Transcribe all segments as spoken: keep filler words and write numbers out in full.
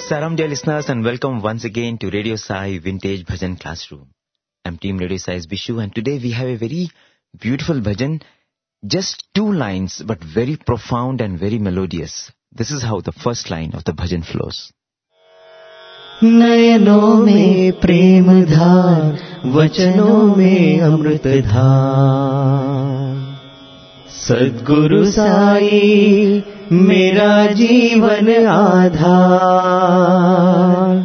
Salam dear listeners and welcome once again to Radio Sai Vintage Bhajan Classroom. I'm Team Radio Sai's Bishu and today we have a very beautiful bhajan, just two lines but very profound and very melodious. This is how the first line of the bhajan flows. नयनों में प्रेम धार, वचनों में अमृत धार, सद्गुरु साई मेरा जीवन आधार.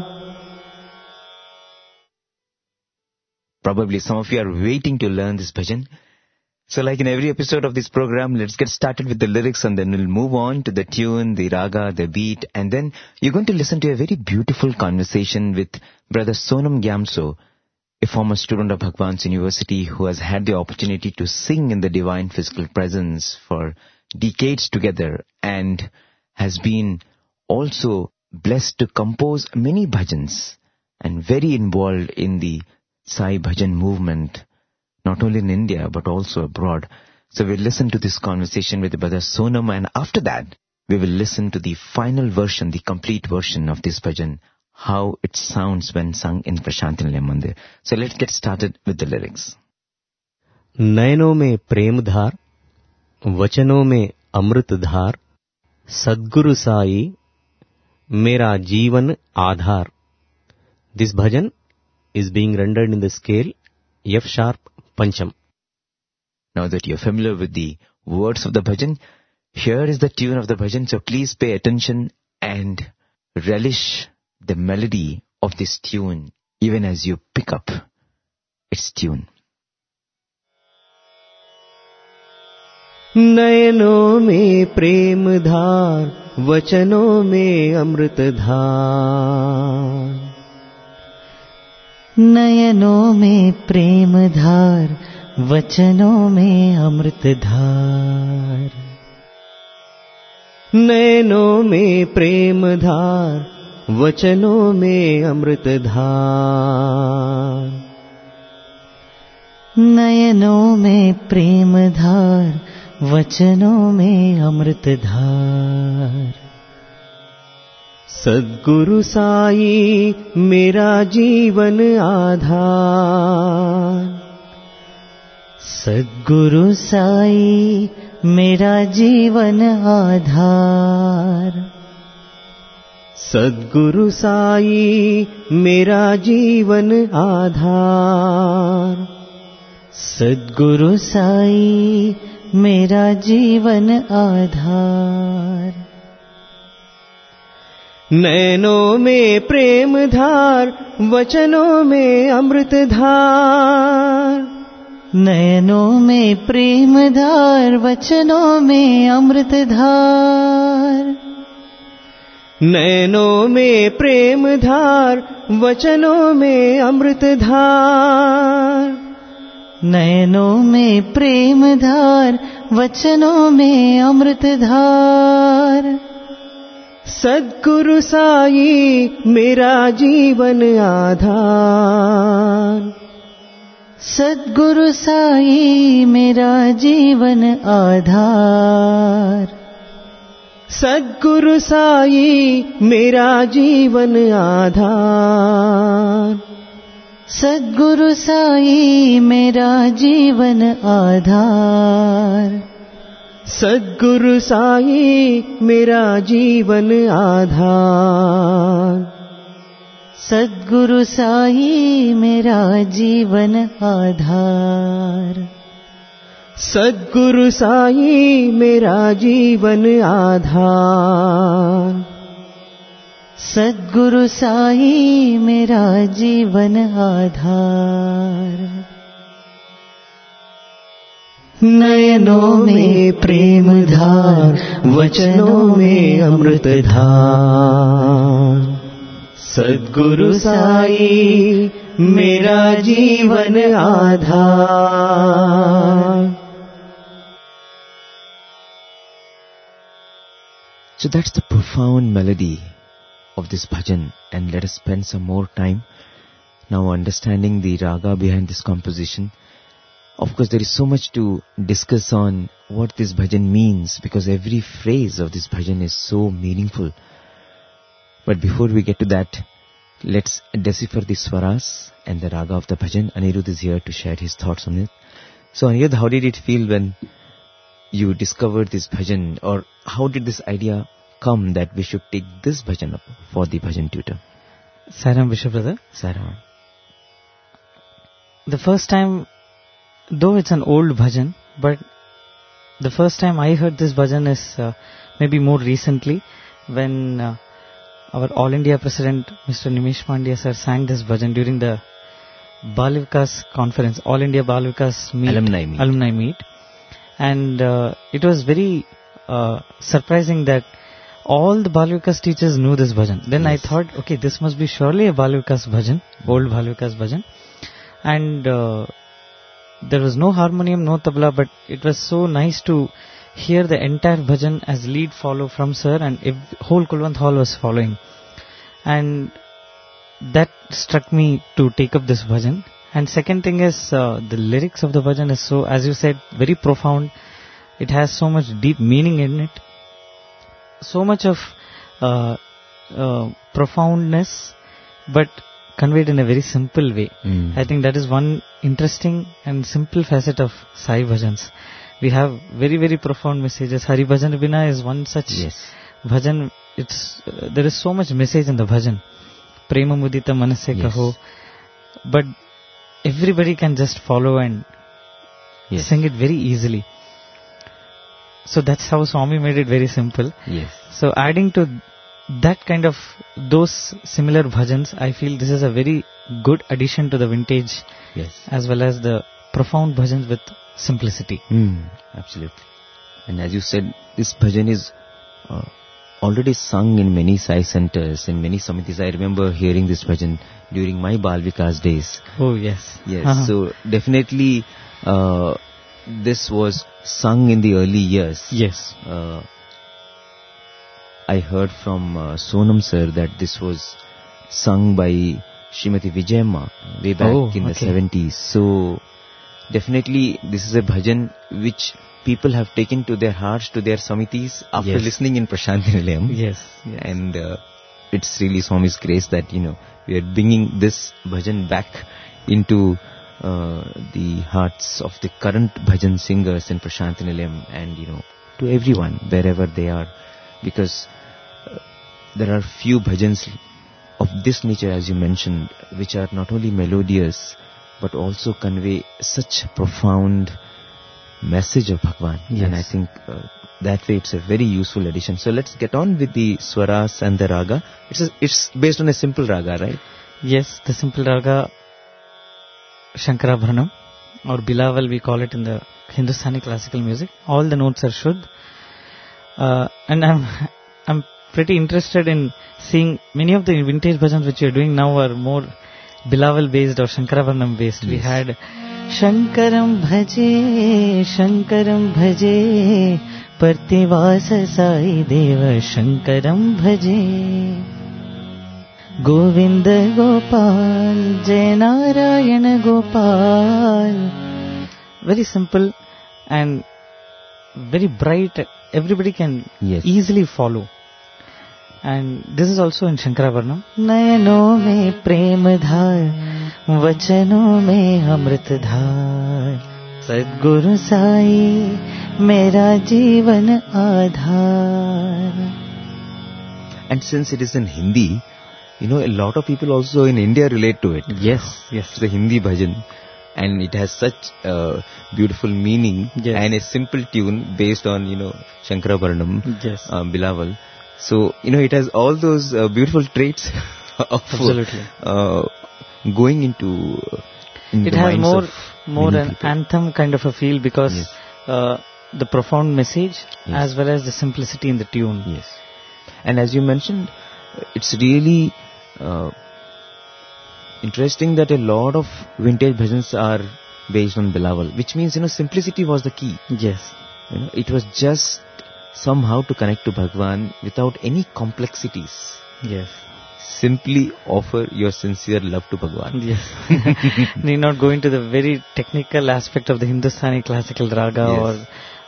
Probably some of you are waiting to learn this bhajan. So like in every episode of this program, let's get started with the lyrics and then we'll move on to the tune, the raga, the beat, and then you're going to listen to a very beautiful conversation with Brother Sonam Gyamso, a former student of Bhagwan's University who has had the opportunity to sing in the Divine Physical Presence for decades together and has been also blessed to compose many bhajans and very involved in the Sai Bhajan movement, not only in India but also abroad. So we'll listen to this conversation with Brother Sonam and after that we will listen to the final version, the complete version of this bhajan, how it sounds when sung in Prashanti Nilayam Mandir. So let's get started with the lyrics. नयनों में प्रेम धार, वचनों में अमृत धार, सद्गुरु साई मेरा जीवन आधार. This bhajan is being rendered in the scale F sharp Pancham. Now that you're familiar with the words of the bhajan, here is the tune of the bhajan, so please pay attention and relish the melody of this tune even as you pick up its tune. नयनों में प्रेम धार, वचनों में अमृत धार, नयनों में प्रेम धार, वचनों में अमृत धार, नयनों में प्रेम धार, वचनों में अमृत धार, नयनों में प्रेम धार, वचनों में अमृत धार. सद्गुरु साई मेरा जीवन आधार, सद्गुरु साई मेरा जीवन आधार, सद्गुरु साई मेरा जीवन आधार, सद्गुरु साई मेरा जीवन आधार. नैनों में प्रेम धार, वचनों में अमृत धार, नैनों में प्रेम धार, वचनों में अमृत धार, नैनों में प्रेम धार, वचनों में अमृत धार, नैनों में प्रेम धार, वचनों में अमृत धार. सद्गुरु साई मेरा जीवन आधार, सद्गुरु साई मेरा जीवन आधार, सद्गुरु साई मेरा जीवन आधार, सद्गुरु साई मेरा जीवन आधार, सद्गुरु साई मेरा जीवन आधार, सद्गुरु साई मेरा जीवन आधार, सद्गुरु साई मेरा जीवन आधार, सद्गुरु साई मेरा जीवन आधार. नयनों में प्रेम धार, वचनों में अमृत धार, सद्गुरु साई मेरा जीवन आधार. So that's the profound melody of this bhajan, and let us spend some more time now understanding the raga behind this composition. Of course, there is so much to discuss on what this bhajan means, because every phrase of this bhajan is so meaningful. But before we get to that, let's decipher the swaras and the raga of the bhajan. Anirudh is here to share his thoughts on it. So Anirudh, how did it feel when you discovered this bhajan, or how did this idea come that we should take this bhajan up for the bhajan tutor? Sairam Bishop brother. Sairam. The first time, though it's an old bhajan, but the first time I heard this bhajan is uh, maybe more recently, when uh, our All India President Mister Nimish Pandya sir sang this bhajan during the Bal Vikas conference, All India Bal Vikas meet, Alumni meet. Alumni meet. And uh, it was very uh, surprising that all the Bal Vikas teachers knew this bhajan. Then Yes. I thought, okay, this must be surely a Bal Vikas bhajan, old Bal Vikas bhajan. And uh, there was no harmonium, no tabla, but it was so nice to hear the entire bhajan as lead follow from sir, and ev- whole Kulwant Hall was following. And that struck me to take up this bhajan. And second thing is, uh, the lyrics of the bhajan is so, as you said, very profound. It has so much deep meaning in it. So much of uh, uh, profoundness, but conveyed in a very simple way. Mm. I think that is one interesting and simple facet of Sai bhajans. We have very, very profound messages. Hari Bhajan Bina is one such Yes. bhajan. It's uh, there is so much message in the bhajan. Prema mudita manase Yes. kaho. But everybody can just follow and Yes. sing it very easily. So that's how Swami made it very simple. Yes. So adding to that kind of those similar bhajans, I feel this is a very good addition to the vintage, Yes. as well as the profound bhajans with simplicity. Mm, absolutely. And as you said, this bhajan is uh, already sung in many Sai centers, in many samitis. I remember hearing this bhajan during my Bal Vikas days. Oh yes. Yes. Uh-huh. So definitely uh, this was sung in the early years. Yes. Uh, I heard from uh, Sonam sir that this was sung by Srimati Vijayamma way back Oh, in the okay. seventies. So definitely this is a bhajan which people have taken to their hearts, to their samitis after Yes. listening in Prashanti Nilayam. Yes. yes. And uh, it's really Swami's grace that, you know, we are bringing this bhajan back into uh, the hearts of the current bhajan singers in Prashanti Nilayam, and, you know, to everyone, wherever they are. Because uh, there are few bhajans of this nature, as you mentioned, which are not only melodious, but also convey such profound message of Bhagwan. Yes. And I think uh, that way it's a very useful addition. So let's get on with the swaras and the raga. It's a, it's based on a simple raga, right? Yes, the simple raga Shankarabharanam, or Bilawal we call it in the Hindustani classical music. All the notes are Shuddh. Uh, and I'm I'm pretty interested in seeing many of the vintage bhajans which you're doing now are more Bilawal based or Shankarabharanam based. We Yes. had Shankaram Bhaje, Shankaram Bhaje, Partivasa Sai Deva Shankaram Bhaje, Govinda Gopal, Jai Narayana Gopal. Very simple and very bright. Everybody can Yes. easily follow. And this is also in Shankarabharanam. Nayano mein prem dhar, vachano mein amrit dhar, Sadguru Sai mera jeevan aadhar. And since it is in Hindi, you know, a lot of people also in India relate to it. Yes, yes. It's a Hindi bhajan. And it has such uh, beautiful meaning, Yes. and a simple tune based on, you know, Shankarabharanam, Yes. um, Bilawal. So, you know, it has all those uh, beautiful traits of Absolutely. uh, going into uh, in It the has minds more of more many an people. anthem kind of a feel, because Yes. uh, the profound message Yes. as well as the simplicity in the tune. Yes. And as you mentioned, it's really uh, interesting that a lot of vintage bhajans are based on Bilawal, which means, you know, simplicity was the key. Yes. You know, it was just somehow to connect to Bhagwan without any complexities. Yes. Simply offer your sincere love to Bhagwan. Yes. Need not go into the very technical aspect of the Hindustani classical raga Yes. or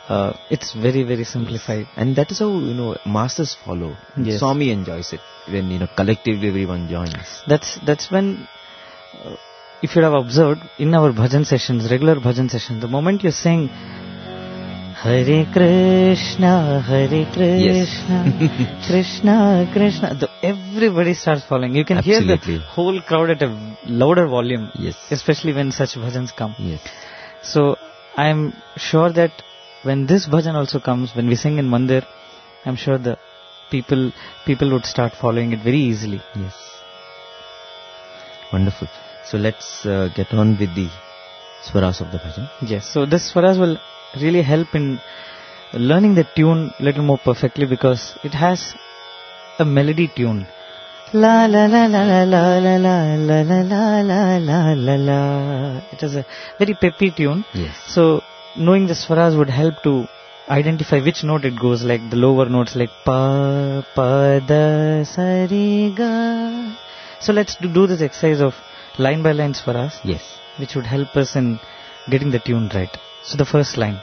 Uh, it's very, very simplified. And that is how, you know, masters follow. Yes. Swami enjoys it when, you know, collectively everyone joins. That's that's when, uh, if you have observed, in our bhajan sessions, regular bhajan sessions, the moment you sing Hare Krishna, Hare Krishna, Krishna, Krishna, the, everybody starts following. You can Absolutely. hear the whole crowd at a louder volume, Yes. especially when such bhajans come. Yes. So I am sure that when this bhajan also comes, when we sing in mandir, I'm sure the people people would start following it very easily. Yes. Wonderful. So let's uh, get on with the swaras of the bhajan. Yes. So this swaras will really help in learning the tune a little more perfectly, because it has a melody tune. La la la la la la la la la la la la la la la. It is a very peppy tune. Yes. So knowing the swaras would help to identify which note it goes, like the lower notes like pa, pa, da, sa, re, ga. So let's do, do this exercise of line by line swaras, Yes. which would help us in getting the tune right. So the first line.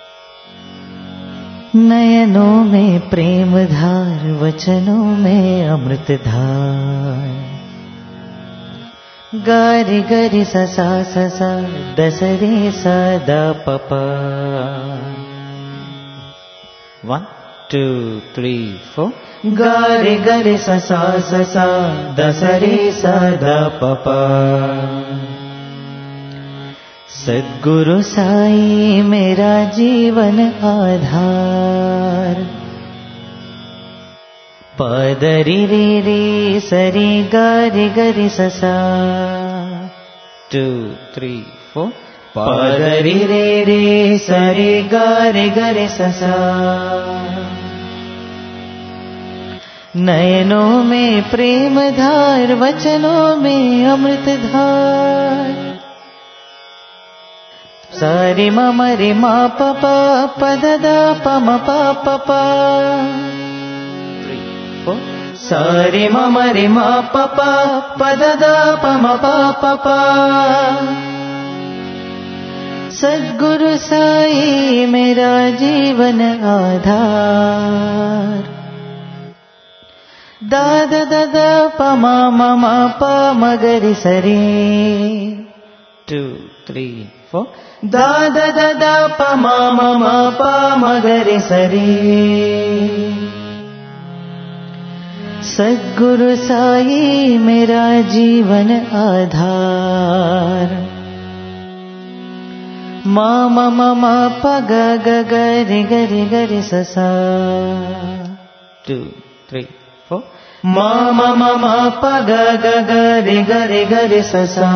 नयनों में प्रेम धार, वचनों में अमृत धार, गारि गरि सा सा सा सा, दसरे सा दा पपा. One, two, three, four. गारि गरि सा सा सा सा, दसरे सा दा पपा. सद्गुरु साई मेरा जीवन आधार, पदरी रे रे सरी गारि गरि ससा. Two three four. पदरी रे रे सरी गारि गरि ससा. नयनों में प्रेम धार, वचनों में अमृत धार. सारी मम रे मा प प प द द प म प प प. सारी मम रे मा प प प द द प म प प प. सद्गुरु साई मेरा जीवन आधार. दा द द द प म म म प म ग रि स रे. Two three four. दा दा दा दा प म म म प म ग रि स रे. सद्गुरु साई मेरा जीवन आधार. म म म म प ग ग ग रि ग रि ग रि स सा. Two three four. म म म म प ग ग ग रि ग रि ग रि स सा.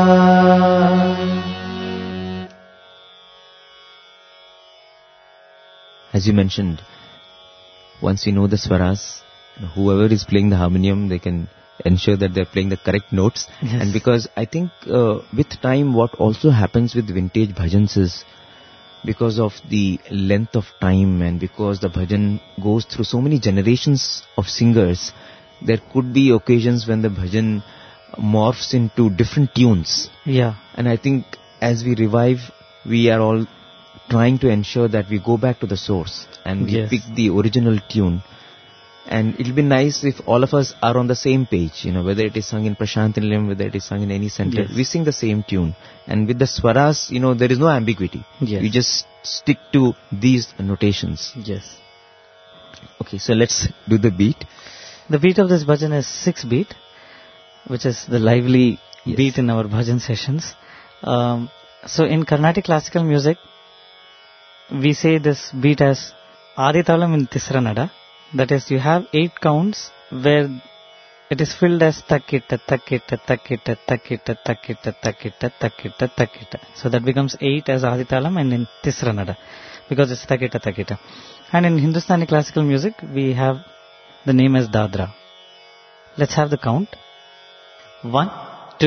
As you mentioned, once we know the swaras, whoever is playing the harmonium, they can ensure that they're playing the correct notes. Yes. And because I think uh, with time, what also happens with vintage bhajans is, because of the length of time and because the bhajan goes through so many generations of singers, there could be occasions when the bhajan morphs into different tunes. Yeah. And I think as we revive, we are all trying to ensure that we go back to the source and we Yes. pick the original tune. And it'll be nice if all of us are on the same page, you know, whether it is sung in Prashant Nilayam, whether it is sung in any center, Yes. we sing the same tune. And with the swaras, you know, there is no ambiguity. Yes. We just stick to these notations. Yes. Okay, so let's do the beat. The beat of this bhajan is six beat, which is the lively Yes. beat in our bhajan sessions. Um, so in Carnatic classical music, we say this beat as Aditalam in Tisra Nada. That is, you have eight counts where it is filled as takita, takita, takita, takita, takita, takita, takita, takita. So that becomes eight as Aditalam and in Tisra Nada, because it's takita, takita. And in Hindustani classical music, we have the name as Dadra. Let's have the count. One, two,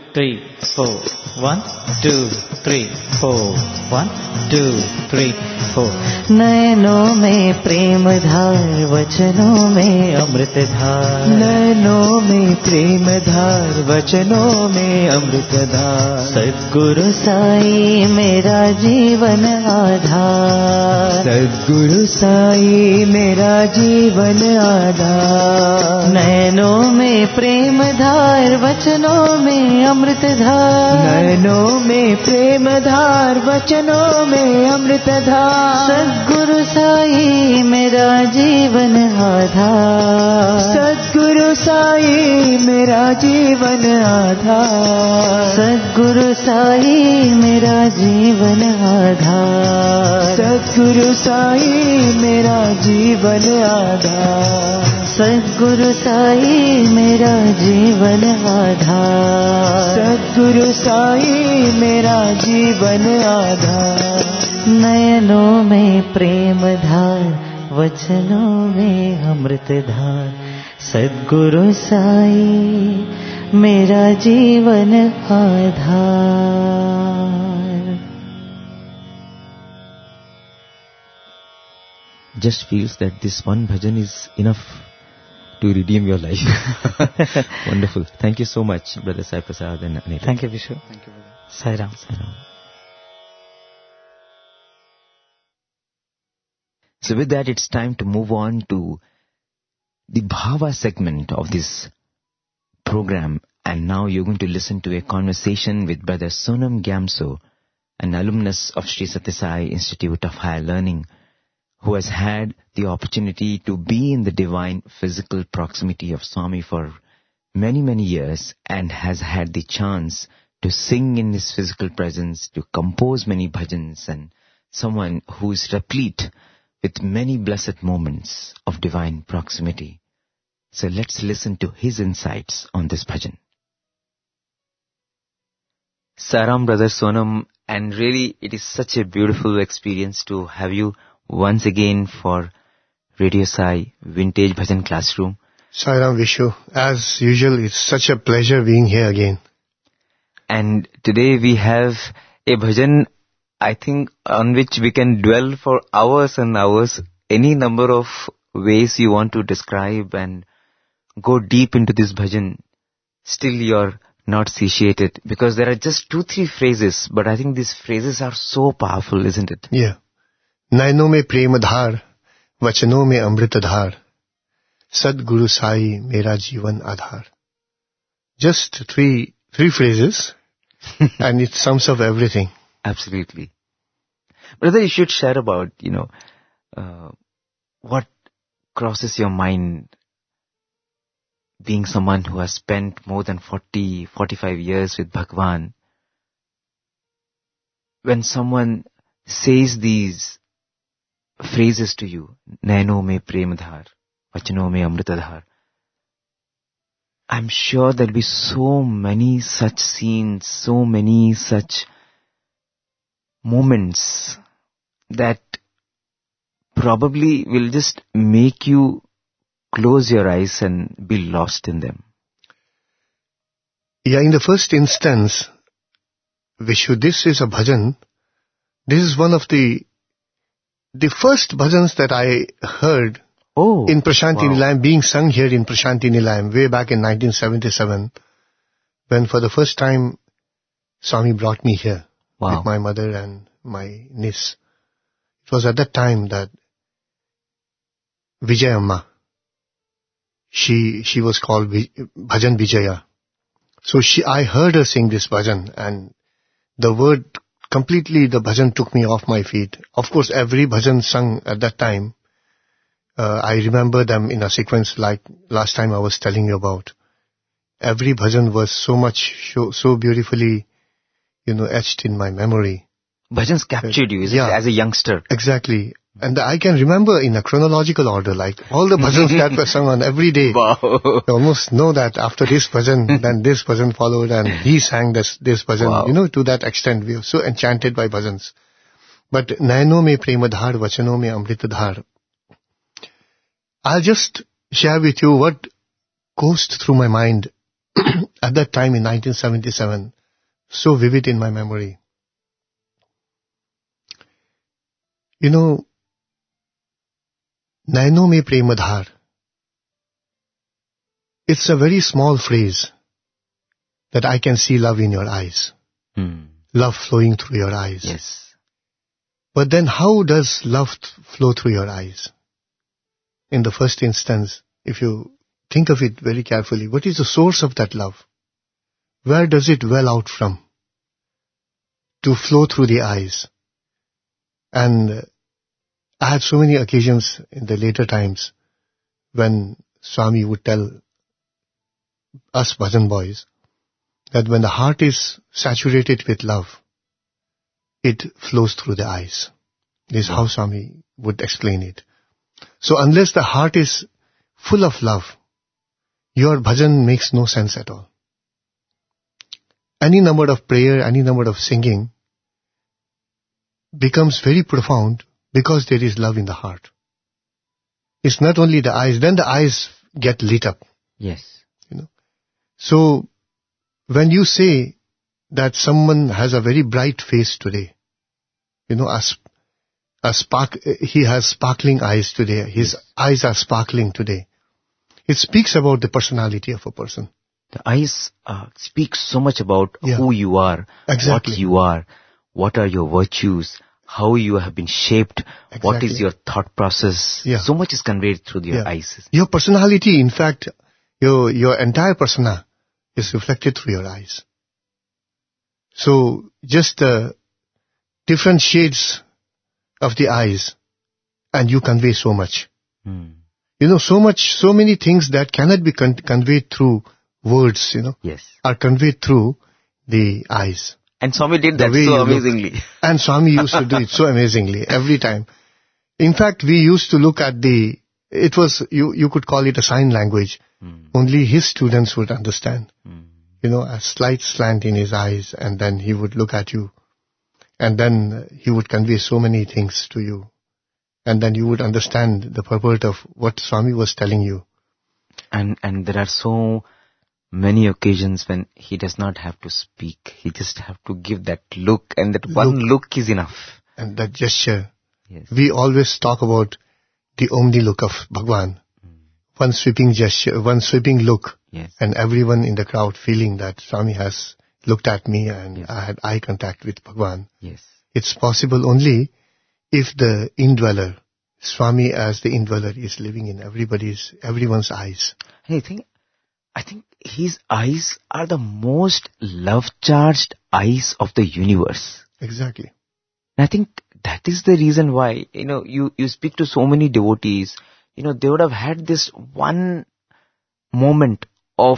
three, four. One, two, three, four. One, two, three, four. नैनों में प्रेम धार, वचनों में अमृत धार. नैनों में प्रेम धार, वचनों में अमृत धार. सद्गुरु साई मेरा जीवन आधार. सद्गुरु साई मेरा जीवन आधार. नैनों में प्रेम धार, वचनों में अमृत धार. नैनों में प्रेम धार, वचनों में अमृत धार. सद्गुरु साई मेरा जीवन आधार. सद्गुरु साई मेरा जीवन आधार. सद्गुरु साई मेरा जीवन आधार. सद्गुरु साई मेरा जीवन आधार. सद्गुरु साई मेरा जीवन आधार. सद्गुरु साई मेरा जीवन आधार. नयनों में प्रेम धार, वचनों में अमृत धार. सद्गुरु साई मेरा जीवन आधार. Just feels that this one bhajan is enough to redeem your life. Wonderful. Thank you so much, Brother Sai Prasad and Anil. Thank you, Vishu. Thank you, brother. Sai Ram. Sai Ram. So with that, it's time to move on to the Bhava segment of this program. And now you're going to listen to a conversation with Brother Sonam Gyamso, an alumnus of Sri Sathya Sai Institute of Higher Learning, who has had the opportunity to be in the divine physical proximity of Swami for many, many years and has had the chance to sing in his physical presence, to compose many bhajans, and someone who is replete with many blessed moments of divine proximity. So let's listen to his insights on this bhajan. Saram, Brother Sonam, and really it is such a beautiful experience to have you once again for Radio Sai Vintage Bhajan Classroom. Sai Ram, Vishu. As usual, it's such a pleasure being here again. And today we have a bhajan, I think, on which we can dwell for hours and hours. Any number of ways you want to describe and go deep into this bhajan, still you're not satiated, because there are just two, three phrases, but I think these phrases are so powerful, isn't it? Yeah. नैनों में प्रेम धार, वचनों में अमृत धार. सद्गुरु साई मेरा जीवन आधार. Just three three phrases, and it sums up everything. Absolutely. Brother, you should share about, you know, uh, what crosses your mind being someone who has spent more than forty, forty-five years with Bhagwan. When someone says these phrases to you, Naino mein prem dhar, vachano mein amrita dhar, I'm sure there'll be so many such scenes, so many such moments that probably will just make you close your eyes and be lost in them. Yeah, in the first instance, Vishu, this is a bhajan. This is one of the the first bhajans that I heard oh, in Prashanti wow. Nilayam, being sung here in Prashanti Nilayam way back in nineteen seventy-seven, when for the first time Swami brought me here wow. with my mother and my niece. It was at that time that Vijayamma, she she was called Bhajan Vijaya. So she, I heard her sing this bhajan, and the word completely, the bhajan took me off my feet. Of course, every bhajan sung at that time, uh, I remember them in a sequence like last time I was telling you about. Every bhajan was so much, so, so beautifully, you know, etched in my memory. Bhajans captured you, is yeah, it, as a youngster? Exactly. And I can remember in a chronological order, like all the bhajans that were sung on every day. Wow. You almost know that after this bhajan, then this bhajan followed, and he sang this, this bhajan. Wow. You know, to that extent, we are so enchanted by bhajans. But Naino mein premadhar, vachano mein amritadhar. I'll just share with you what goes through my mind at that time in nineteen seventy-seven, so vivid in my memory. You know, Naino mein premadhar. It's a very small phrase that I can see love in your eyes. Hmm. Love flowing through your eyes. Yes. But then how does love th- flow through your eyes? In the first instance, if you think of it very carefully, what is the source of that love? Where does it well out from? To flow through the eyes. And uh, I had so many occasions in the later times when Swami would tell us bhajan boys that when the heart is saturated with love, it flows through the eyes. This is how Swami would explain it. So unless the heart is full of love, your bhajan makes no sense at all. Any number of prayer, any number of singing becomes very profound because there is love in the heart. It's not only the eyes, then the eyes get lit up. Yes. You know. So when you say that someone has a very bright face today, you know, a, sp- a spark, he has sparkling eyes today, his yes. eyes are sparkling today, it speaks about the personality of a person. The eyes uh, speak so much about Yeah. who you are, Exactly. what you are, what are your virtues, how you have been shaped, what is Exactly. your thought process. Yeah. So much is conveyed through your Yeah. eyes. Your personality, in fact, your your entire persona is reflected through your eyes. So just uh, different shades of the eyes, and you convey so much. Hmm. You know, so much, so many things that cannot be con- conveyed through words, you know, Yes. are conveyed through the eyes. And Swami did The that way so you look. amazingly. And Swami used to do it so amazingly every time. In fact, we used to look at the, it was, you, you could call it a sign language. Hmm. Only his students would understand. Hmm. You know, a slight slant in his eyes, and then he would look at you. And then he would convey so many things to you. And then you would understand the purport of what Swami was telling you. And and there are so many occasions when he does not have to speak. He just have to give that look, and that one look is enough. And that gesture. Yes. We always talk about the omni look of Bhagwan. One sweeping gesture, one sweeping look. Yes. And everyone in the crowd feeling that Swami has looked at me and Yes. I had eye contact with Bhagwan. Yes. It's possible only if the indweller, Swami as the indweller, is living in everybody's, everyone's eyes. And I think, I think his eyes are the most love-charged eyes of the universe. Exactly. And I think that is the reason why, you know, you, you speak to so many devotees, you know, they would have had this one moment of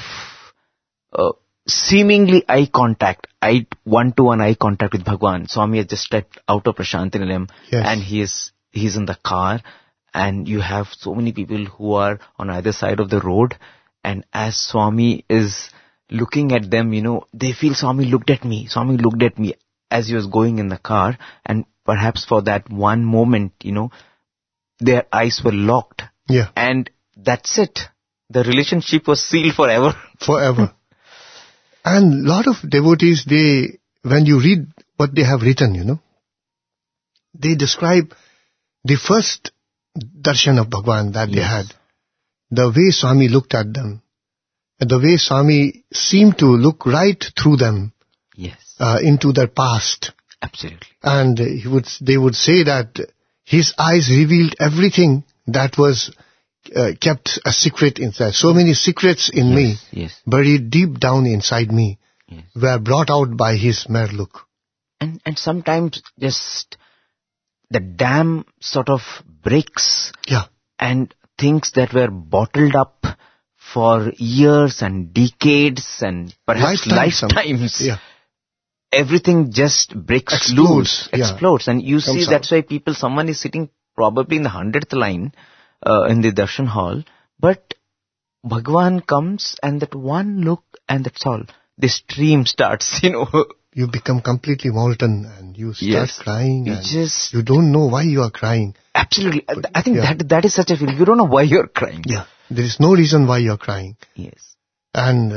uh, seemingly eye contact, eye, one-to-one eye contact with Bhagwan. Swami has just stepped out of Prashant Nilayam, Yes. and he is, he's in the car, and you have so many people who are on either side of the road, and as Swami is looking at them, you know, they feel Swami looked at me, Swami looked at me as he was going in the car, and perhaps for that one moment, you know, their eyes were locked. Yeah. And that's it. The relationship was sealed forever. Forever. And lot of devotees, they, when you read what they have written, you know, they describe the first darshan of Bhagwan that they Yes. had. The way Swami looked at them, and the way Swami seemed to look right through them Yes, uh, into their past. absolutely. And he would, they would say that his eyes revealed everything that was uh, kept a secret inside. So many secrets in me, Yes, buried deep down inside me, yes. were brought out by his mere look. And, and sometimes just the dam sort of breaks, Yeah, and things that were bottled up for years and decades and perhaps Lifetimes, some- lifetimes, yeah. everything just breaks Explodes, loose, yeah. explodes. And you see Comes that's out. why people, someone is sitting probably in the hundredth line uh, in the darshan hall, but Bhagwan comes and that one look and that's all. The stream starts, you know. You become completely molten and you start Yes. crying You and just- you don't know why you are crying. Absolutely. I- I think Yeah. that that is such a feeling. You don't know why you're crying. Yeah. There is no reason why you are crying. Yes. And uh,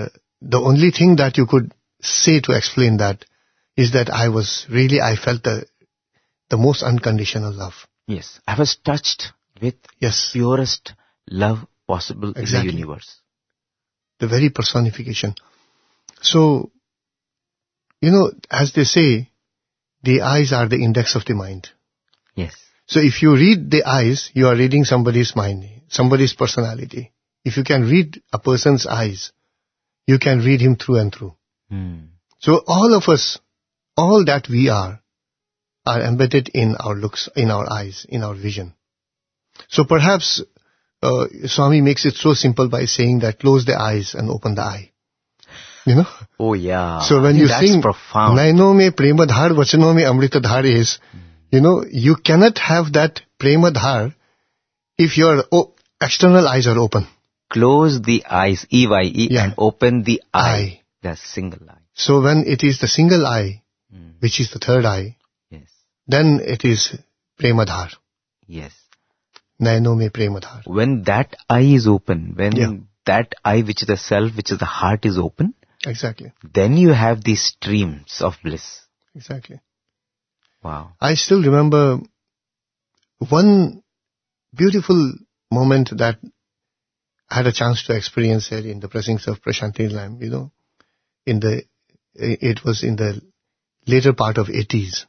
the only thing that you could say to explain that is that I was really, I felt the, the most unconditional love. Yes. I was touched with Yes. purest love possible Exactly. in the universe. The very personification. So, you know, as they say, the eyes are the index of the mind. Yes. So if you read the eyes, you are reading somebody's mind, somebody's personality. If you can read a person's eyes, you can read him through and through. Hmm. So all of us, all that we are, are embedded in our looks, in our eyes, in our vision. So perhaps uh, Swami makes it so simple by saying that close the eyes and open the eye. You know? Oh yeah. So when I think you that's sing, profound. Naino mein prema dhar, vachano mein amrita dhar is, you know, you cannot have that prema dhar if your o- external eyes are open. Close the eyes, E Y E, Yeah. and open the eye. Eye. The single eye. So when it is the single eye, Hmm. which is the third eye, Yes. then it is prema dhar. Yes. Naino mein prema dhar. When that eye is open, when Yeah. that eye which is the self, which is the heart is open, Exactly. then you have these streams of bliss. Exactly. Wow. I still remember one beautiful moment that I had a chance to experience here in the presence of Prashanti Lam, you know, in the, it was in the later part of eighties.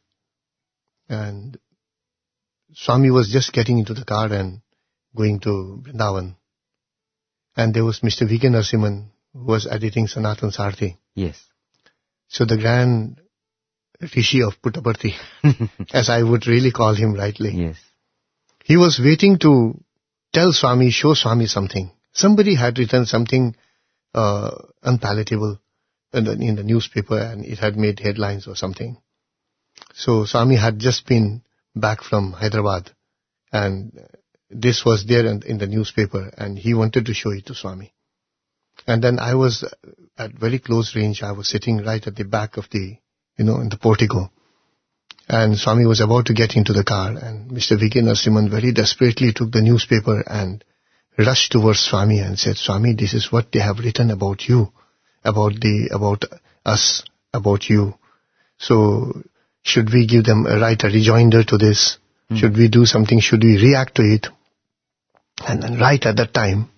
And Swami was just getting into the car and going to Vrindavan. And there was Mister V K Narasimhan who was editing Sanatan Sarthi. Yes. So the grand Rishi of Puttaparthi, as I would really call him rightly. Yes. He was waiting to tell Swami, show Swami something. Somebody had written something uh, unpalatable in the, in the newspaper and it had made headlines or something. So Swami had just been back from Hyderabad and this was there in, in the newspaper and he wanted to show it to Swami. And then I was at very close range. I was sitting right at the back of the, you know, in the portico. And Swami was about to get into the car and Mister V K Narasimhan very desperately took the newspaper and rushed towards Swami and said, Swami, this is what they have written about you, about the, about us, about you. So should we give them a write a rejoinder to this? Mm. Should we do something? Should we react to it? And then right at that time,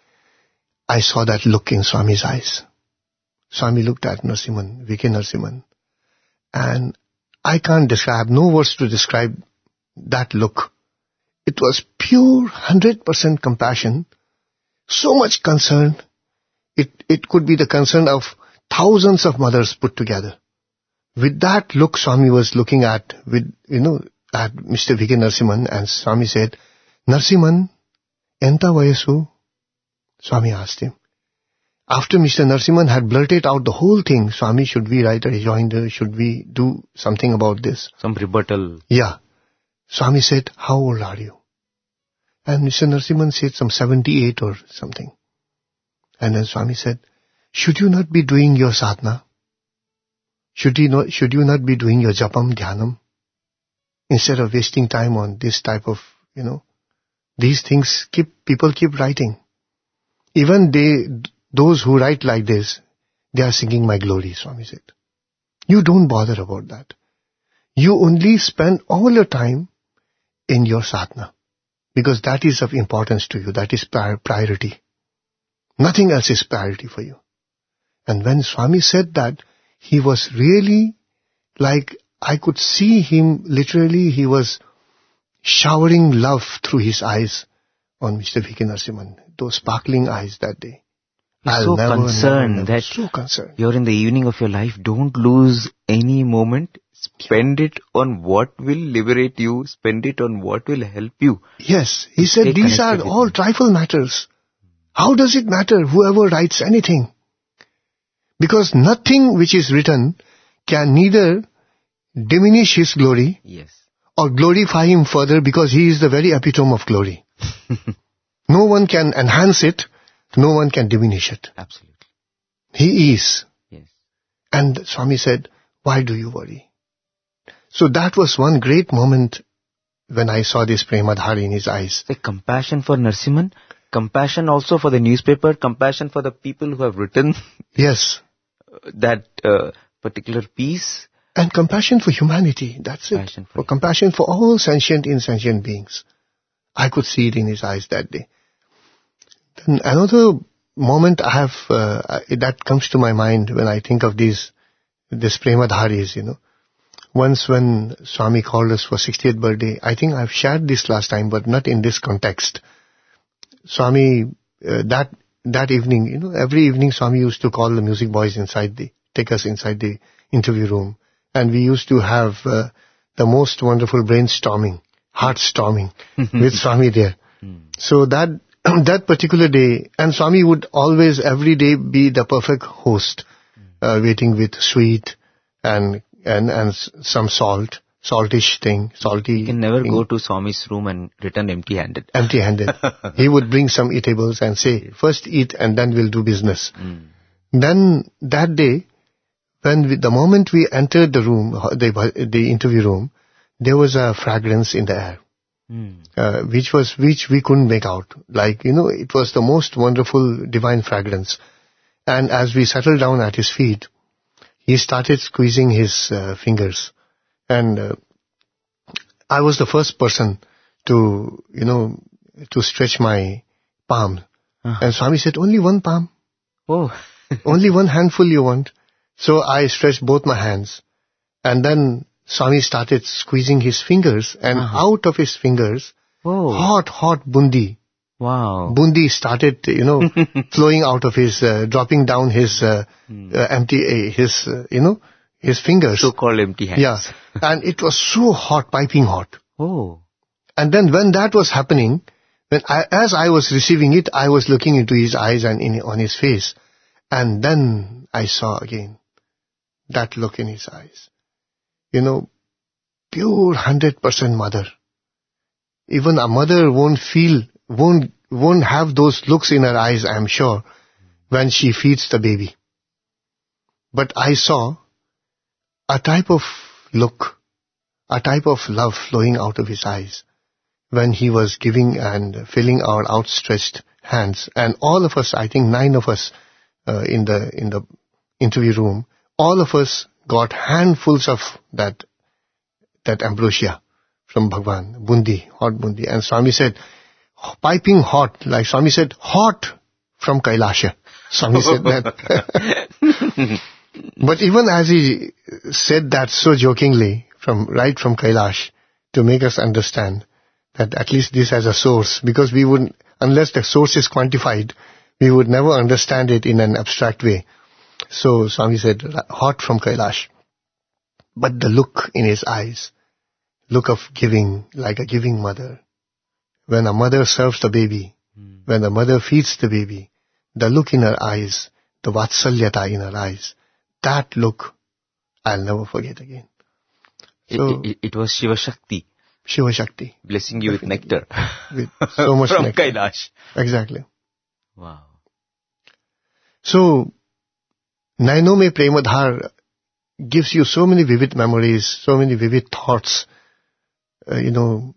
I saw that look in Swami's eyes. Swami looked at Narasimhan, V K Narasimhan, and I can't describe, no words to describe that look. It was pure one hundred percent compassion, so much concern. It, it could be the concern of thousands of mothers put together. With that look, Swami was looking at, with, you know, at Mister V K Narasimhan, and Swami said, Narasimhan, enta vayasu? Swami asked him. After Mister Narasimhan had blurted out the whole thing, Swami, should we write a rejoinder? Should we do something about this? Some rebuttal. Yeah. Swami said, how old are you? And Mister Narasimhan said some seventy-eight or something. And then Swami said, should you not be doing your sadhana? Should you not, should you not be doing your japam, dhyanam? Instead of wasting time on this type of, you know, these things keep, people keep writing. Even they, those who write like this, they are singing my glory, Swami said. You don't bother about that. You only spend all your time in your sadhana. Because that is of importance to you. That is priority. Nothing else is priority for you. And when Swami said that, he was really like, I could see him literally, he was showering love through his eyes on Mister V K Narasimhan. Those sparkling eyes that day. You're so never, concerned never, never, that so concerned. You're in the evening of your life. Don't lose any moment. Spend it on what will liberate you. Spend it on what will help you. Yes, he said these are all trifle matters. How does it matter whoever writes anything? Because nothing which is written can neither diminish his glory, yes, or glorify him further, because he is the very epitome of glory. No one can enhance it, no one can diminish it. Absolutely. He is. Yes. And Swami said, why do you worry? So that was one great moment when I saw this Premadhar in his eyes. The compassion for Narasimhan compassion also for the newspaper, compassion for the people who have written Yes. that uh, particular piece. And compassion for humanity. That's Compassion it. for- For compassion for all sentient, insentient beings. I could see it in his eyes that day. Then another moment I have, uh, that comes to my mind when I think of these, these Premadharis, you know. Once when Swami called us for sixtieth birthday, I think I've shared this last time, but not in this context. Swami, uh, that, that evening, you know, every evening Swami used to call the music boys inside the, take us inside the interview room. And we used to have uh, the most wonderful brainstorming, heart storming with Swami there. So that, that particular day, and Swami would always every day be the perfect host, uh, waiting with sweet and, and, and s- some salt, saltish thing, salty. You can never thing. go to Swami's room and return empty-handed. Empty-handed. He would bring some eatables and say, first eat and then we'll do business. Mm. Then that day, when we, the moment we entered the room, the, the interview room, there was a fragrance in the air, Mm. uh, which was, which we couldn't make out. Like, you know, it was the most wonderful divine fragrance. And as we settled down at his feet, he started squeezing his uh, fingers. And uh, I was the first person to, you know, to stretch my palm. Uh-huh. And Swami said, only one palm, Oh. only one handful you want. So I stretched both my hands. And then Swami started squeezing his fingers. And Uh-huh. out of his fingers, Oh. hot, hot bundi. Wow. Bundi started, you know, flowing out of his, uh, dropping down his uh, uh, empty, uh, his, uh, you know, his fingers. So-called empty hands. Yeah. And it was so hot, piping hot. Oh. And then when that was happening, when I, as I was receiving it, I was looking into his eyes and in, on his face. And then I saw again that look in his eyes. You know, pure one hundred percent mother. Even a mother won't feel, won't, won't have those looks in her eyes, I am sure, when she feeds the baby. But I saw a type of look, a type of love flowing out of his eyes when he was giving and filling our outstretched hands. And all of us, I think nine of us uh, in the in the interview room, all of us got handfuls of that that ambrosia from Bhagwan, bundi, hot bundi. And Swami said, piping hot, like Swami said, hot from Kailasha. Swami said that. But even as he said that so jokingly, from right from Kailash, to make us understand that at least this has a source, because we wouldn't, unless the source is quantified, we would never understand it in an abstract way. So Swami said, hot from Kailash. But the look in his eyes, look of giving, like a giving mother. When a mother serves the baby, mm. when the mother feeds the baby, the look in her eyes, the vatsalyata in her eyes, that look, I'll never forget again. So, it, it, it was Shiva Shakti. Shiva Shakti. Blessing you with nectar. With so much From nectar. Kailash. Exactly. Wow. So, Naino Mein Premadhar gives you so many vivid memories, so many vivid thoughts. Uh, you know,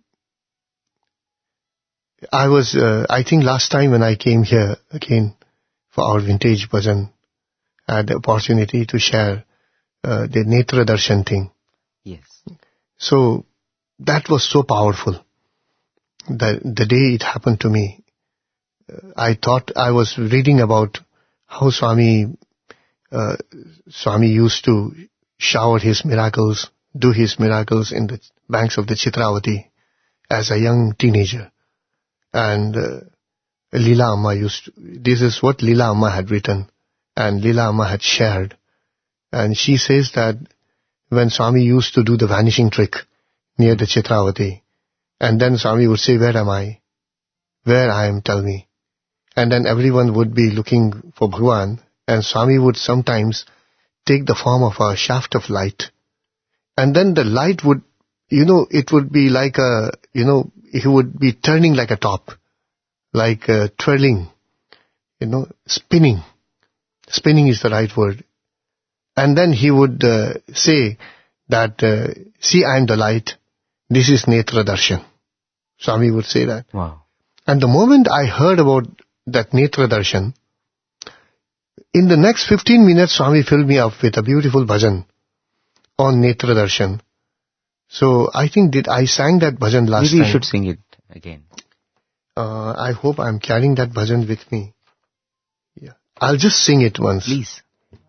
I was, uh, I think last time when I came here again for our vintage bhajan, I had the opportunity to share uh, the Netra Darshan thing. Yes. So that was so powerful. The, the day it happened to me, uh, I thought I was reading about how Swami, uh, Swami used to shower his miracles, do his miracles in the banks of the Chitravati as a young teenager. And uh, Leela Amma used to, this is what Leela Amma had written and Leela Amma had shared. And she says that when Swami used to do the vanishing trick near the Chitravati, and then Swami would say, where am I? Where I am, tell me. And then everyone would be looking for Bhagwan, and Swami would sometimes take the form of a shaft of light. And then the light would, you know, it would be like a, you know, he would be turning like a top, like uh, twirling, you know, spinning. Spinning is the right word. And then he would uh, say that, uh, see, I am the light. This is Netra Darshan. Swami would say that. Wow. And the moment I heard about that Netra Darshan, in the next fifteen minutes, Swami filled me up with a beautiful bhajan on Netra Darshan. So I think did I sang that bhajan last Maybe time. you should sing it again. Uh, I hope I'm carrying that bhajan with me. Yeah, I'll just sing it once. Please.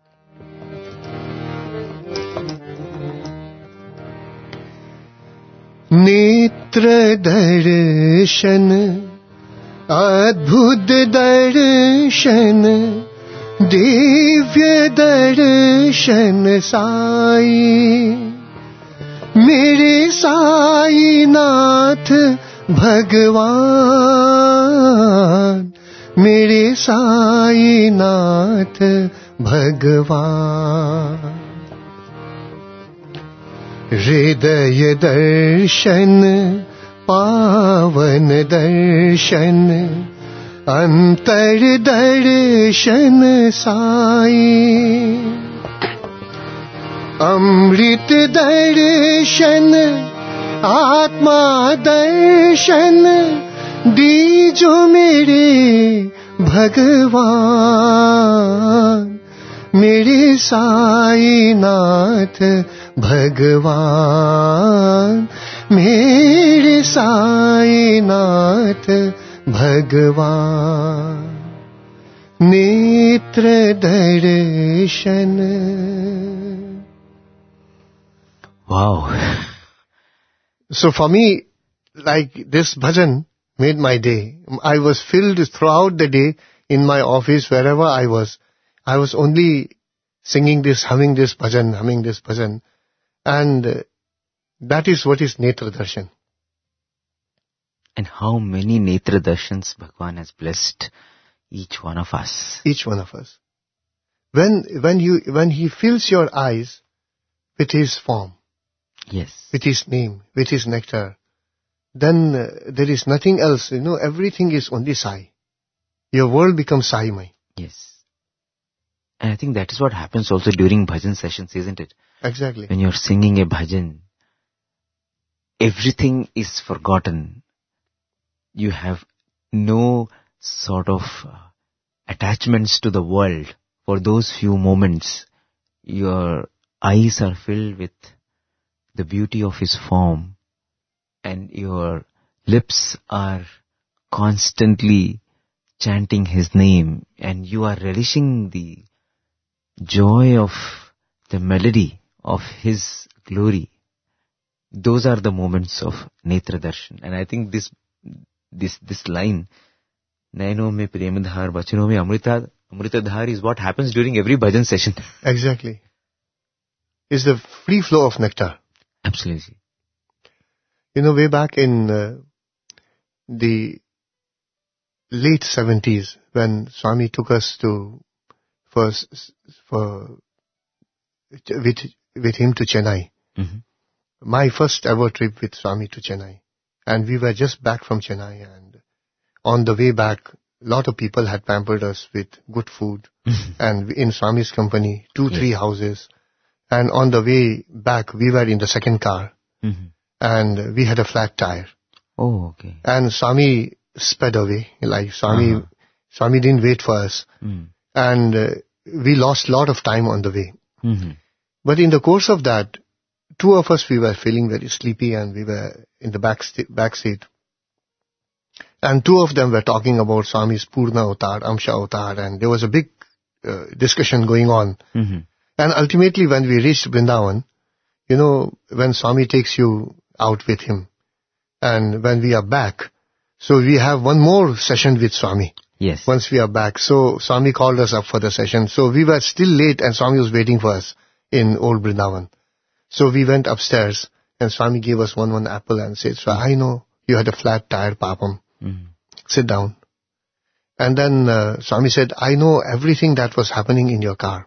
Netra darshan, adbhut darshan, divya darshan sai. Mere Sai Nath Bhagwan, Mere Sai Nath Bhagwan. Hridaya darshan, pavan darshan, antar darshan sai. Amrit darshan, Atma darshan, dijo mere Bhagwan, mere Sai Nath Bhagwan, mere Sai Nath Bhagwan. Netra darshan. Wow. So for me, like this bhajan made my day. I was filled throughout the day in my office, wherever I was. I was only singing this, humming this bhajan, humming this bhajan. And uh, that is what is Netra Darshan. And how many Netra Darshans Bhagwan has blessed each one of us. Each one of us. When, when you, when he fills your eyes with his form, Yes. with his name, with his nectar, then uh, there is nothing else. You know, everything is only Sai. Your world becomes Sai-mai. Yes. And I think that is what happens also during bhajan sessions, isn't it? Exactly. When you're singing a bhajan, everything is forgotten. You have no sort of uh, attachments to the world for those few moments. Your eyes are filled with the beauty of his form, and your lips are constantly chanting his name, and you are relishing the joy of the melody of his glory. Those are the moments of Netra Darshan. And I think this this this line, Naino me Premadhar, Vachano me Amrita, Amritadhar, is what happens during every bhajan session. Exactly. It's the free flow of nectar. Absolutely. You know, way back in uh, the late seventies, when Swami took us to, for, for, with, with him to Chennai, Mm-hmm. my first ever trip with Swami to Chennai. And we were just back from Chennai, and on the way back, a lot of people had pampered us with good food, and in Swami's company, two, Yes. three houses. And on the way back, we were in the second car, Mm-hmm. and we had a flat tire. Oh, okay. And Swami sped away, like Swami, Uh-huh. Swami didn't wait for us. Mm. And uh, we lost a lot of time on the way. Mm-hmm. But in the course of that, two of us, we were feeling very sleepy, and we were in the back, st- back seat. And two of them were talking about Swami's Purna Avatar, Amsha Avatar, and there was a big uh, discussion going on. Mm-hmm. And ultimately, when we reached Vrindavan, you know, when Swami takes you out with him, and when we are back, so we have one more session with Swami. Yes. Once we are back. So Swami called us up for the session. So we were still late, and Swami was waiting for us in Old Vrindavan. So we went upstairs, and Swami gave us one one apple and said, so I know you had a flat tire, Papam. Mm-hmm. Sit down. And then uh, Swami said, I know everything that was happening in your car.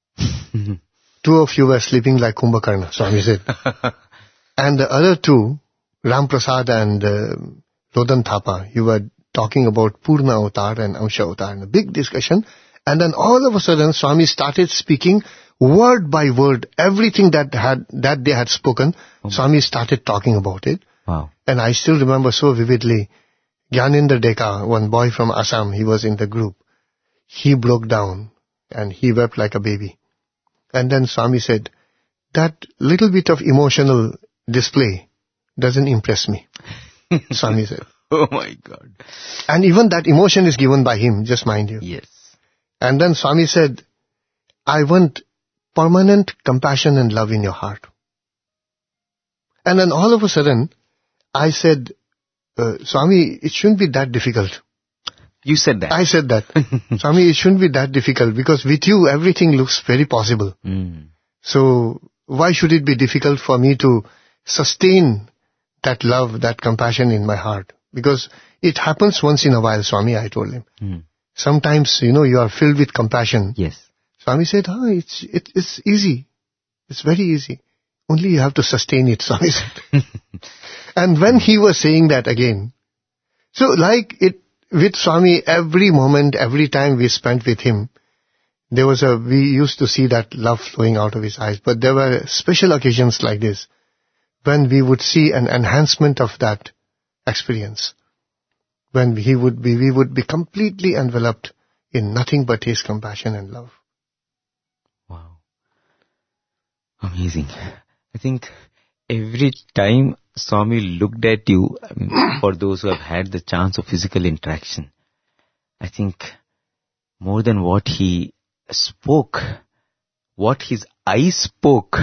Two of you were sleeping like Kumbhakarna, Swami said. And the other two, Ram Prasad and uh, Rodan Thapa, you were talking about Purna Avatar and Amsha Avatar in a big discussion. And then all of a sudden, Swami started speaking word by word, everything that had that they had spoken. Oh. Swami started talking about it. Wow. And I still remember so vividly, Gyanendra Deka, one boy from Assam, he was in the group. He broke down and he wept like a baby. And then Swami said, that little bit of emotional display doesn't impress me. Swami said. Oh my God. And even that emotion is given by him, just mind you. Yes. And then Swami said, I want permanent compassion and love in your heart. And then all of a sudden, I said, uh, Swami, it shouldn't be that difficult. You said that. I said that. Swami, it shouldn't be that difficult because with you, everything looks very possible. Mm. So why should it be difficult for me to sustain that love, that compassion in my heart? Because it happens once in a while, Swami, I told him. Mm. Sometimes, you know, you are filled with compassion. Yes. Swami said, oh, it's, it, it's easy. It's very easy. Only you have to sustain it, Swami said. And when he was saying that again, so like it, with Swami, every moment, every time we spent with him, there was a, we used to see that love flowing out of his eyes. But there were special occasions like this, when we would see an enhancement of that experience. When he would be, we would be completely enveloped in nothing but his compassion and love. Wow. Amazing. I think every time Swami looked at you, um, for those who have had the chance of physical interaction, I think more than what he spoke, what his eyes spoke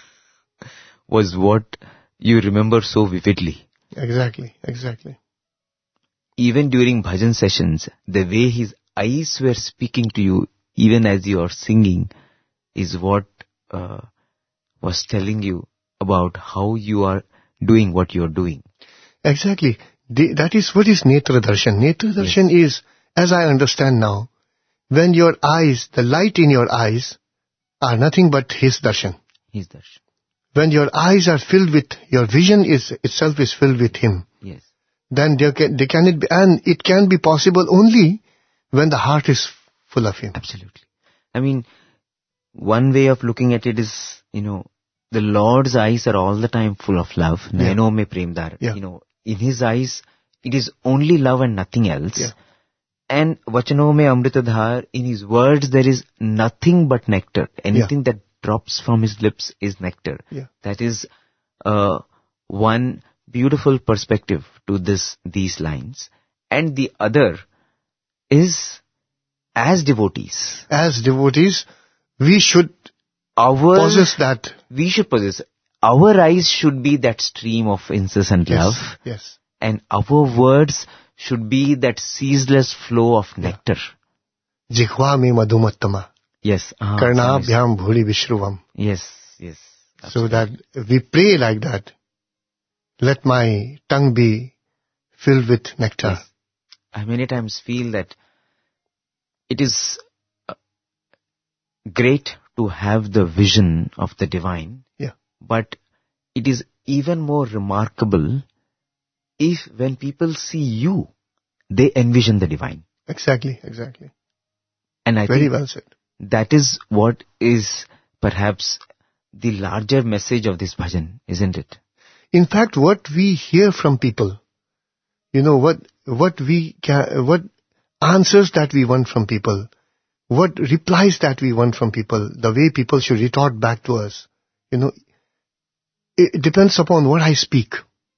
was what you remember so vividly. Exactly, exactly. Even during bhajan sessions, the way his eyes were speaking to you, even as you are singing, is what uh, was telling you about how you are doing what you are doing. Exactly. The, that is what is Netra Darshan. Netra Darshan yes. is, as I understand now, when your eyes, the light in your eyes, are nothing but his darshan. His darshan. When your eyes are filled with, your vision is itself is filled with him. Yes. Then there can, they can it be, and it can be possible only when the heart is full of him. Absolutely. I mean, one way of looking at it is, you know, the Lord's eyes are all the time full of love. Yeah. Naino mein premdar. Yeah. You know, in his eyes, it is only love and nothing else. Yeah. And Vachano mein amritadhar, in his words, there is nothing but nectar. Anything yeah. that drops from his lips is nectar. Yeah. That is uh, one beautiful perspective to this these lines. And the other is, as devotees. As devotees, we should our, possess that. We should possess. Our eyes should be that stream of incessant yes, love. Yes. And our words should be that ceaseless flow of nectar. Jikhva me madhumattama. Yes. Uh, Karnabhyam bhuri vishruvam. Yes, yes. Absolutely. So that we pray like that. Let my tongue be filled with nectar. Yes. I many times feel that it is uh, great to have the vision of the divine. Yeah. But it is even more remarkable if when people see you, they envision the divine. Exactly, exactly. And I Very think well said. That is what is perhaps the larger message of this bhajan, isn't it? In fact, what we hear from people, you know, what what we can, what answers that we want from people, what replies that we want from people, the way people should retort back to us, you know, it depends upon what I speak.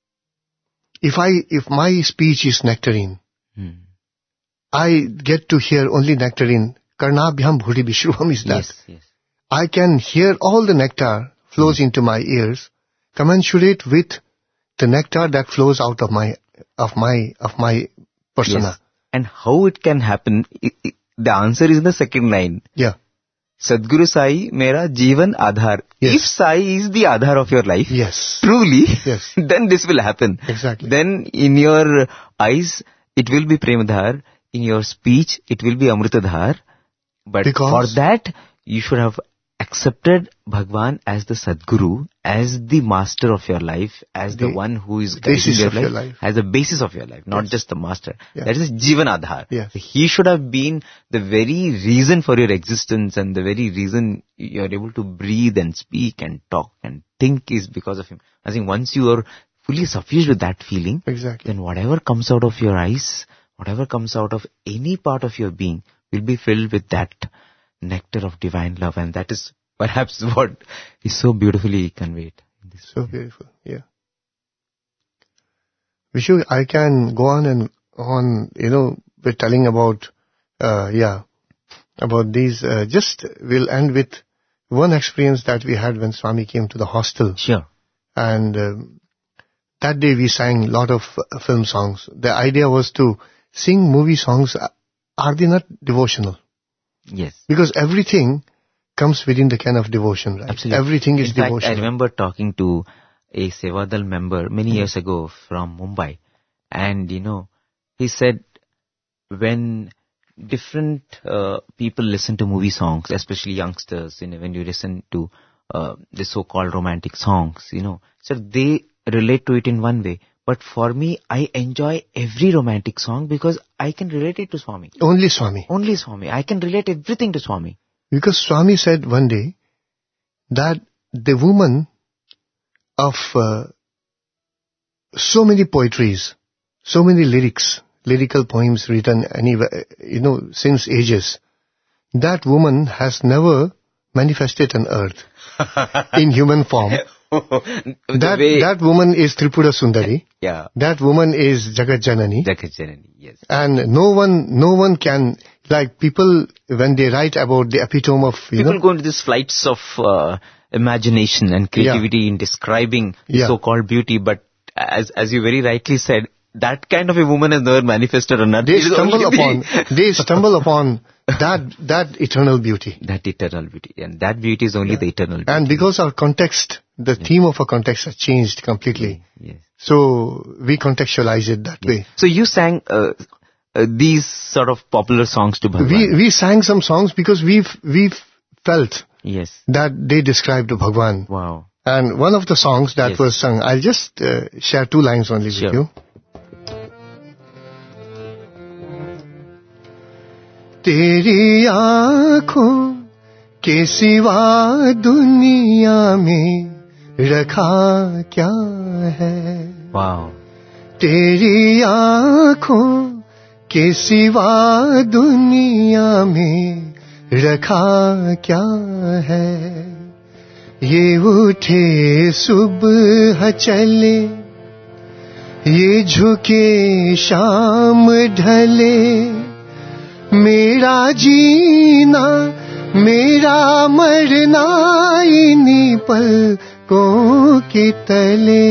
If I, if my speech is nectarine, hmm. I get to hear only nectarine. Karnabhyam bhuri vishruvam is that. Yes, yes. I can hear all the nectar flows hmm. into my ears, commensurate with the nectar that flows out of my, of my, of my persona. Yes. And how it can happen, it, it, the answer is in the second line. Yeah. Sadguru Sai, mera Jeevan Aadhar. Yes. If Sai is the Aadhar of your life, yes, truly, yes. then this will happen. Exactly. Then in your eyes, it will be Premadhar. In your speech, it will be Amritadhar. But because for that, you should have accepted Bhagwan as the Sadguru, as the master of your life, as the, the one who is guiding your life, your life, as the basis of your life, not yes. just the master. Yeah. That is Jeevan Aadhar. Yes. He should have been the very reason for your existence and the very reason you are able to breathe and speak and talk and think is because of him. I think once you are fully suffused with that feeling, Exactly. then whatever comes out of your eyes, whatever comes out of any part of your being will be filled with that nectar of divine love. And that is perhaps what is so beautifully conveyed in this. So beautiful, yeah. Vishu, I can go on and on, you know, with telling about, uh, yeah, about these. Uh, just we'll end with one experience that we had when Swami came to the hostel. Sure. And um, that day we sang a lot of uh, film songs. The idea was to sing movie songs. Are they not devotional? Yes. Because everything comes within the ken of devotion, right? Absolutely. Everything is In fact, devotional. I remember talking to a Sevadal member many years ago from Mumbai. And, you know, he said when different uh, people listen to movie songs, especially youngsters, you know, when you listen to uh, the so-called romantic songs, you know, so they relate to it in one way. But for me, I enjoy every romantic song because I can relate it to Swami. Only Swami. Only Swami. I can relate everything to Swami. Because Swami said one day that the woman of uh, so many poetries, so many lyrics, lyrical poems written anywhere, you know, since ages, that woman has never manifested on earth in human form. that way, that woman is Tripura Sundari. Yeah. That woman is Jagat Janani. Jagat Janani, yes. And no one, no one can, like people, when they write about the epitome of, you People know, go into these flights of uh, imagination and creativity Yeah. in describing the Yeah. so-called beauty, but as as you very rightly said, that kind of a woman has never manifested on earth. they It is stumble only upon, the- they stumble upon that, that eternal beauty. that eternal beauty. And that beauty is only the eternal beauty. And because our context, the theme of our context has changed completely. Yes. So we contextualize it that way. So you sang uh, uh, these sort of popular songs to Bhagwan. We, we sang some songs because we've, we've felt Yes. that they described Bhagwan. Wow. And one of the songs that Yes. was sung, I'll just uh, share two lines only Sure. with you. तेरी आँखों के सिवा दुनिया में रखा क्या है Wow. तेरी आँखों के सिवा दुनिया में रखा क्या है ये उठे सुबह चले ये झुके शाम ढले मेरा जीना मेरा मरना इन्हीं पलकों के तले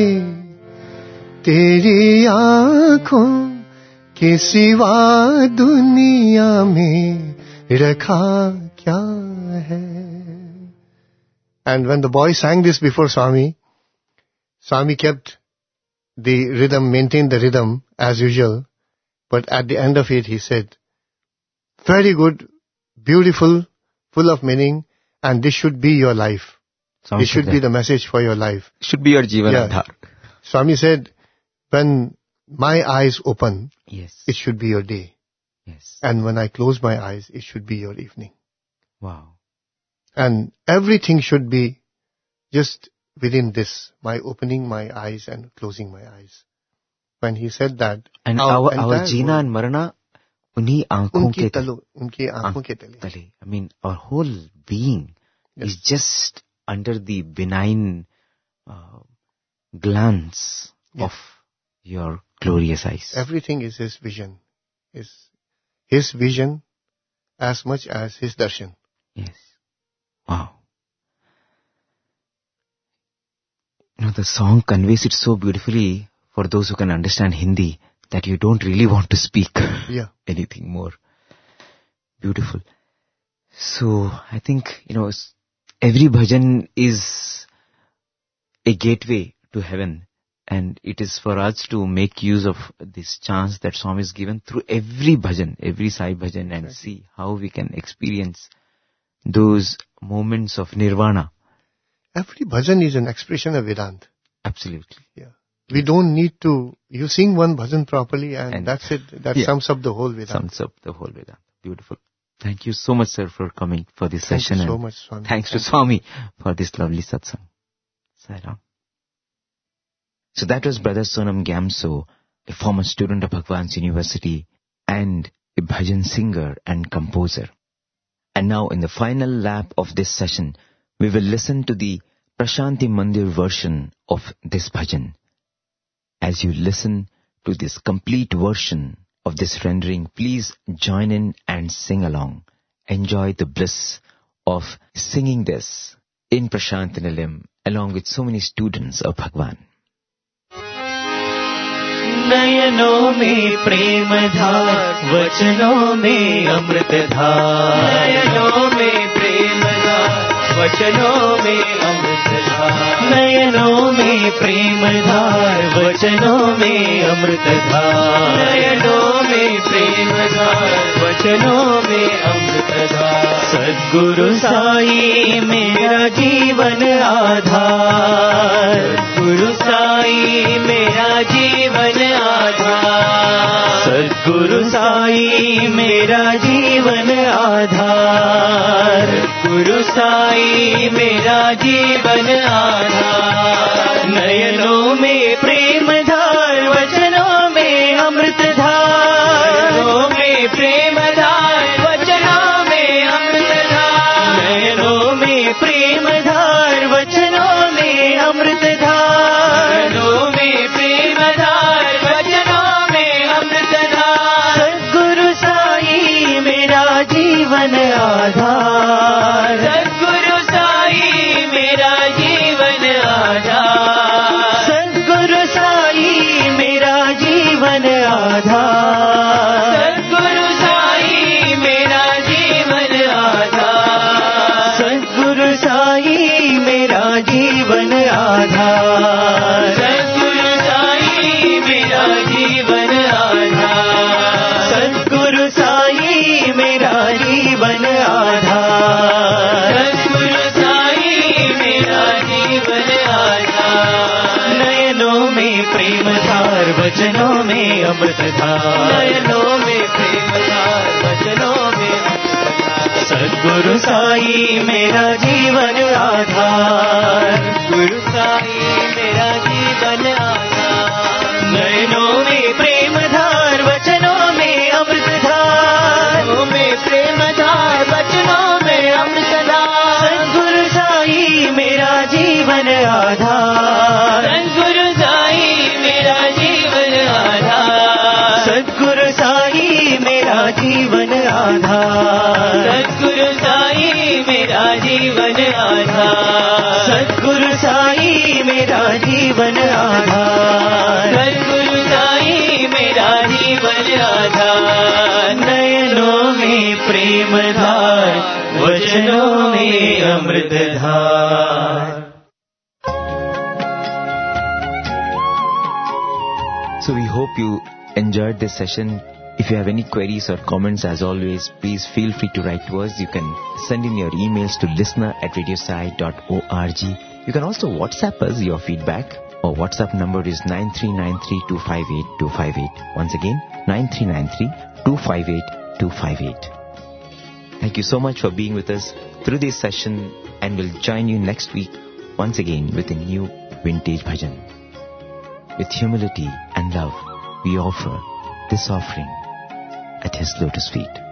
तेरी आँखों के सिवा दुनिया में रखा क्या है. And when the boy sang this before Swami, Swami kept the rhythm, maintained the rhythm as usual, but at the end of it he said, very good, beautiful, full of meaning, and this should be your life. Sounds This should like be that. the message for your life. Should be your Jivan Yeah. Aadhar. Swami said, when my eyes open, Yes. it should be your day. Yes. And when I close my eyes, it should be your evening. Wow. And everything should be just within this, my opening my eyes and closing my eyes. When he said that, And our, our entire Jina world- and Marana, unhi aankhon unki ke talo, unki aankhon ke tale. tale. I mean, our whole being Yes. is just under the benign uh, glance Yeah. of your glorious eyes. Everything is his vision. Is his vision as much as his darshan. Yes. Wow. You know, the song conveys it so beautifully for those who can understand Hindi that you don't really want to speak Yeah. anything more. Beautiful. So, I think, you know, s- every bhajan is a gateway to heaven. And it is for us to make use of this chance that Swami is given through every bhajan, every Sai bhajan, and see how we can experience those moments of nirvana. Every bhajan is an expression of Vedanta. Absolutely. Yeah. We don't need to, you sing one bhajan properly and, And- that's it. That Yeah. sums up the whole Vedanta. Sums up the whole Vedanta. Beautiful. Thank you so much, sir, for coming for this Thank session. you so and much, Swami. Thanks to Thank you. Swami for this lovely satsang. Sai Ram. So that was Brother Sonam Gyamso, a former student of Bhagwan's University and a bhajan singer and composer. And now in the final lap of this session, we will listen to the Prashanti Mandir version of this bhajan. As you listen to this complete version of this rendering, please join in and sing along. Enjoy the bliss of singing this in Prashanti Nilayam along with so many students of Bhagwan. नयनों में प्रेम धार, वचनों में अमृत धार. नयनों में प्रेम धार, वचनों में अमृत धार. नयनों में प्रेम धार, वचनों में अमृत धार. नयनों में प्रेम धार, वचनों में अमृत धार. सद्गुरु साई मेरा जीवन आधार. गुरु साई मेरा जीवन आधार. सद्गुरु साई मेरा जीवन आधार. गुरु साई मेरा जीवन आधार. नयनों में प्रेम धार, वचनों में अमृत धार. नयनों में प्रेम धार, वचनों में अमृत धार. नयनों में प्रेम धार, वचनों में अमृत धार. नयनों में प्रेम धार, वचनों में अमृत धार. सद्गुरु साई मेरा जीवन आधार. सद्गुरु साई मेरा जीवन आधार. सद्गुरु साई मेरा जीवन आधार. सद्गुरु साई मेरा जीवन आधार. सद्गुरु साई मेरा जीवन आधार. सद्गुरु साई मेरा जीवन आधार. सद्गुरु साई मेरा जीवन आधार. सद्गुरु साई मेरा जीवन आधार. नयनों में प्रेम धार, वचनों में अमृत धार. नयनों में प्रेम धार, वचनों में अमृत धार. सद्गुरु साई मेरा जीवन आधार. गुरु साई मेरा जीवन आधार. नयनों में प्रेम धार, वचनों में अमृत धार. नयनों में प्रेम धार, वचनों में अमृत धार. सद्गुरु साई मेरा जीवन आधार. सद्गुरु साई मेरा जीवन आधार. सद्गुरु साई मेरा जीवन आधार. सद्गुरु साई मेरा जीवन आधार. सद्गुरु साई मेरा जीवन आधार. सद्गुरु साई मेरा जीवन आधार. नयनों में प्रेम धार, वचनों में अमृत धार. So we hope you enjoyed this session. If you have any queries or comments, as always, please feel free to write to us. You can send in your emails to listener at radiosai dot org. You can also WhatsApp us your feedback. Our WhatsApp number is nine three nine three two five eight two five eight. Once again, nine three nine three two five eight two five eight. Thank you so much for being with us through this session, and we'll join you next week once again with a new vintage bhajan. With humility and love, we offer this offering at His lotus feet.